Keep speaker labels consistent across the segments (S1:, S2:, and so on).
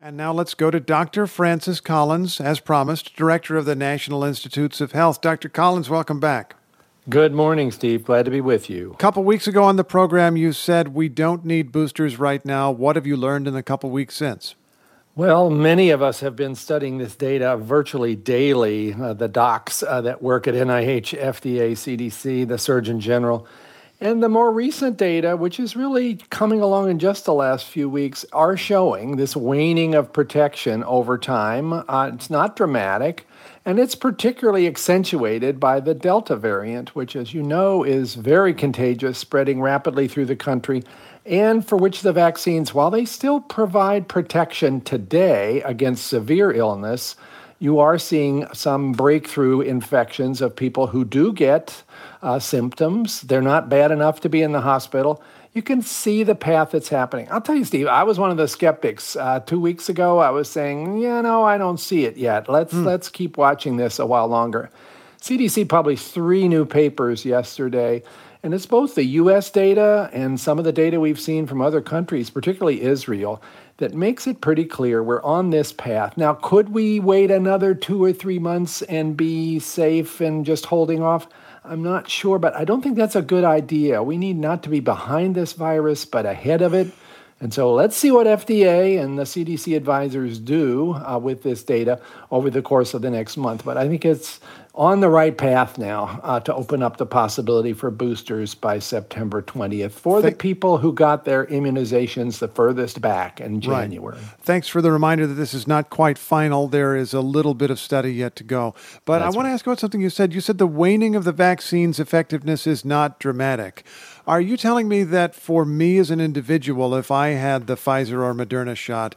S1: And now let's go to Dr. Francis Collins, as promised, Director of the National Institutes of Health. Dr. Collins, welcome back.
S2: Good morning, Steve. Glad to be with you.
S1: A couple weeks ago on the program, you said we don't need boosters right now. What have you learned in the couple weeks since?
S2: Well, many of us have been studying this data virtually daily. The docs that work at NIH, FDA, CDC, the Surgeon General. And the more recent data, which is really coming along in just the last few weeks, are showing this waning of protection over time. It's not dramatic, and it's particularly accentuated by the Delta variant, which, as you know, is very contagious, spreading rapidly through the country, and for which the vaccines, while they still provide protection today against severe illness, you are seeing some breakthrough infections of people who do get symptoms. They're not bad enough to be in the hospital. You can see the path that's happening. I'll tell you, Steve, I was one of the skeptics. 2 weeks ago, I was saying, I don't see it yet. Let's keep watching this a while longer. CDC published 3 new papers yesterday, and it's both the U.S. data and some of the data we've seen from other countries, particularly Israel, that makes it pretty clear we're on this path. Now, could we wait another 2 or 3 months and be safe and just holding off? I'm not sure, but I don't think that's a good idea. We need not to be behind this virus, but ahead of it. And so let's see what FDA and the CDC advisors do with this data over the course of the next month. But I think it's on the right path now to open up the possibility for boosters by September 20th for the people who got their immunizations the furthest back in January.
S1: Right. Thanks for the reminder that this is not quite final. There is a little bit of study yet to go. But I want to ask about something you said. You said the waning of the vaccine's effectiveness is not dramatic. Are you telling me that for me as an individual, if I had the Pfizer or Moderna shot,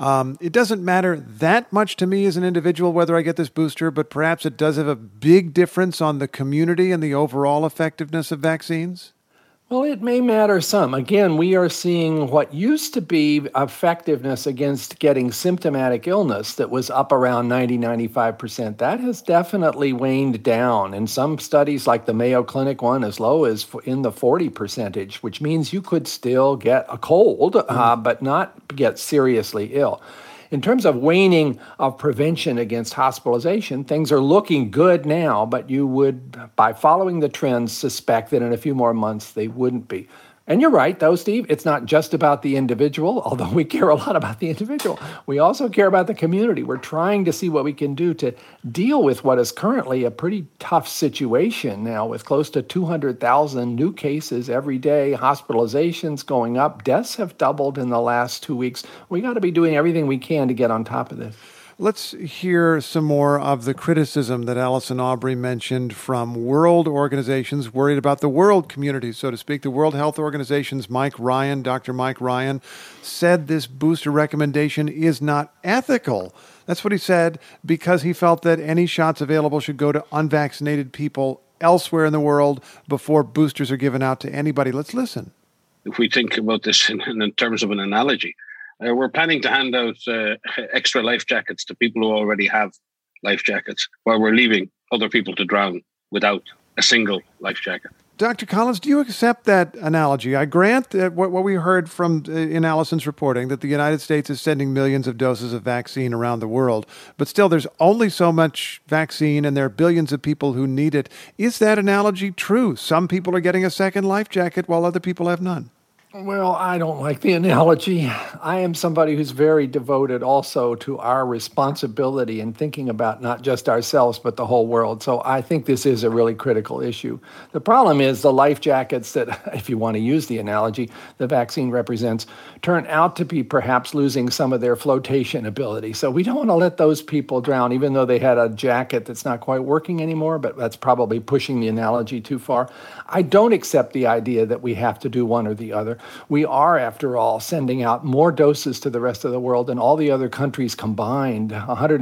S1: it doesn't matter that much to me as an individual whether I get this booster, but perhaps it does have a big difference on the community and the overall effectiveness of vaccines?
S2: Well, it may matter some. Again, we are seeing what used to be effectiveness against getting symptomatic illness that was up around 90-95%. That has definitely waned down. In some studies, like the Mayo Clinic one, as low as in the 40%, which means you could still get a cold, but not get seriously ill. In terms of waning of prevention against hospitalization, things are looking good now, but you would, by following the trends, suspect that in a few more months they wouldn't be. And you're right, though, Steve, it's not just about the individual, although we care a lot about the individual. We also care about the community. We're trying to see what we can do to deal with what is currently a pretty tough situation now, with close to 200,000 new cases every day, hospitalizations going up, deaths have doubled in the last 2 weeks. We got to be doing everything we can to get on top of this.
S1: Let's hear some more of the criticism that Allison Aubrey mentioned from world organizations worried about the world community, so to speak. The World Health Organization's Dr. Mike Ryan, said this booster recommendation is not ethical. That's what he said, because he felt that any shots available should go to unvaccinated people elsewhere in the world before boosters are given out to anybody. Let's listen.
S3: If we think about this in terms of an analogy, we're planning to hand out extra life jackets to people who already have life jackets, while we're leaving other people to drown without a single life jacket.
S1: Dr. Collins, do you accept that analogy? I grant that what we heard from in Allison's reporting, that the United States is sending millions of doses of vaccine around the world, but still there's only so much vaccine and there are billions of people who need it. Is that analogy true? Some people are getting a second life jacket while other people have none.
S2: Well, I don't like the analogy. I am somebody who's very devoted also to our responsibility in thinking about not just ourselves, but the whole world. So I think this is a really critical issue. The problem is the life jackets that, if you want to use the analogy, the vaccine represents, turn out to be perhaps losing some of their flotation ability. So we don't want to let those people drown, even though they had a jacket that's not quite working anymore, but that's probably pushing the analogy too far. I don't accept the idea that we have to do one or the other. We are, after all, sending out more doses to the rest of the world than all the other countries combined.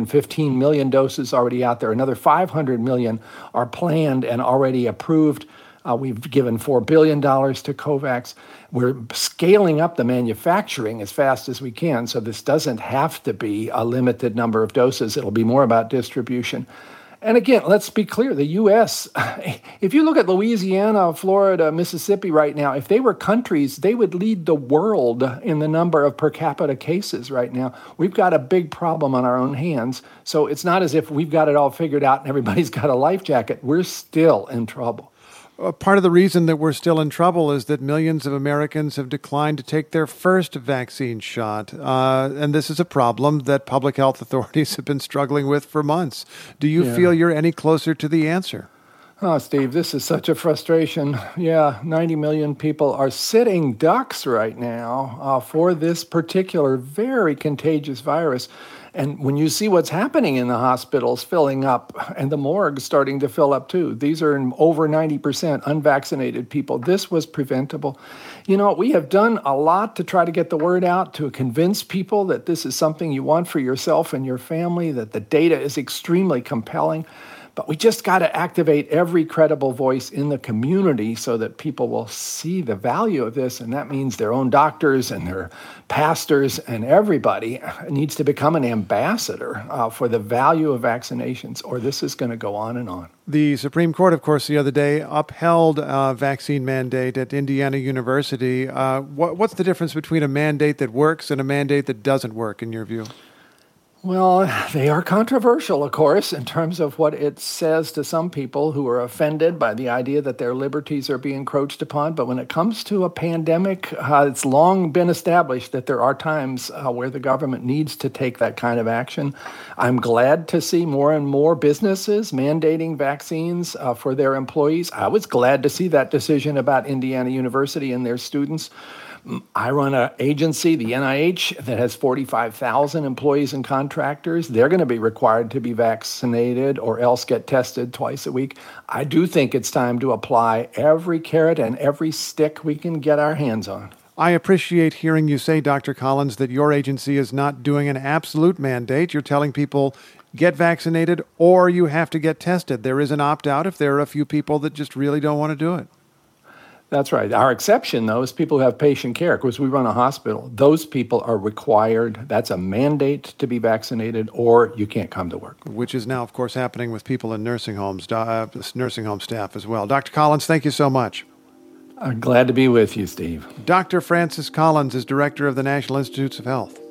S2: 115 million doses already out there. Another 500 million are planned and already approved. We've given $4 billion to COVAX. We're scaling up the manufacturing as fast as we can, so this doesn't have to be a limited number of doses. It'll be more about distribution. And again, let's be clear, the U.S., if you look at Louisiana, Florida, Mississippi right now, if they were countries, they would lead the world in the number of per capita cases right now. We've got a big problem on our own hands. So it's not as if we've got it all figured out and everybody's got a life jacket. We're still in trouble.
S1: Part of the reason that we're still in trouble is that millions of Americans have declined to take their first vaccine shot. And this is a problem that public health authorities have been struggling with for months. Do you feel you're any closer to the answer?
S2: Oh, Steve, this is such a frustration. Yeah, 90 million people are sitting ducks right now for this particular very contagious virus. And when you see what's happening in the hospitals filling up and the morgues starting to fill up too, these are over 90% unvaccinated people. This was preventable. You know, we have done a lot to try to get the word out, to convince people that this is something you want for yourself and your family, that the data is extremely compelling. But we just got to activate every credible voice in the community so that people will see the value of this. And that means their own doctors and their pastors and everybody needs to become an ambassador for the value of vaccinations, or this is going to go on and on.
S1: The Supreme Court, of course, the other day upheld a vaccine mandate at Indiana University. What's the difference between a mandate that works and a mandate that doesn't work, in your view?
S2: Well, they are controversial, of course, in terms of what it says to some people who are offended by the idea that their liberties are being encroached upon. But when it comes to a pandemic, it's long been established that there are times where the government needs to take that kind of action. I'm glad to see more and more businesses mandating vaccines for their employees. I was glad to see that decision about Indiana University and their students. I run an agency, the NIH, that has 45,000 employees and contractors. They're going to be required to be vaccinated or else get tested twice a week. I do think it's time to apply every carrot and every stick we can get our hands on.
S1: I appreciate hearing you say, Dr. Collins, that your agency is not doing an absolute mandate. You're telling people, get vaccinated or you have to get tested. There is an opt-out if there are a few people that just really don't want to do it.
S2: That's right. Our exception, though, is people who have patient care, because we run a hospital. Those people are required. That's a mandate to be vaccinated, or you can't come to work.
S1: Which is now, of course, happening with people in nursing homes, nursing home staff as well. Dr. Collins, thank you so much.
S2: I'm glad to be with you, Steve.
S1: Dr. Francis Collins is director of the National Institutes of Health.